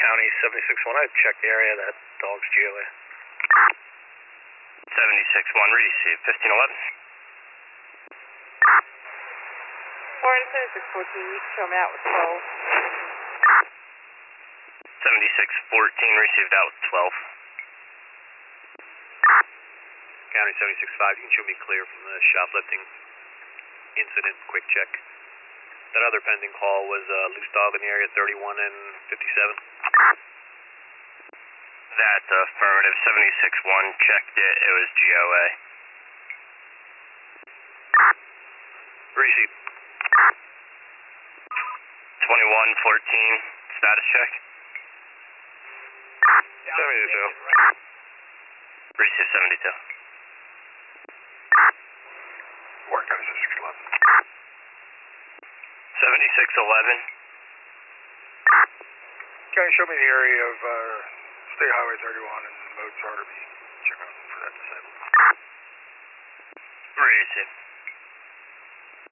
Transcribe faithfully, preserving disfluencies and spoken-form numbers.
County seventy-six one, I checked the area, that dog's G O A. seventy-six one, receive, fifteen eleven. Florida seventy-six fourteen, you can show me out with twelve. seventy-six fourteen, received out with twelve. County seventy-six five, you can show me clear from the shoplifting incident, quick check. That other pending call was a uh, loose dog in the area, thirty-one and fifty-seven. That's affirmative, seventy-six one, checked it, it was G O A. Receive. twenty-one fourteen, status check. seventy-two. Receive seventy-two. Warren County seventy-six eleven. seventy-six eleven. Can you show me the area of uh, State Highway thirty-one and Mozart? Check out for that disabled. Receive.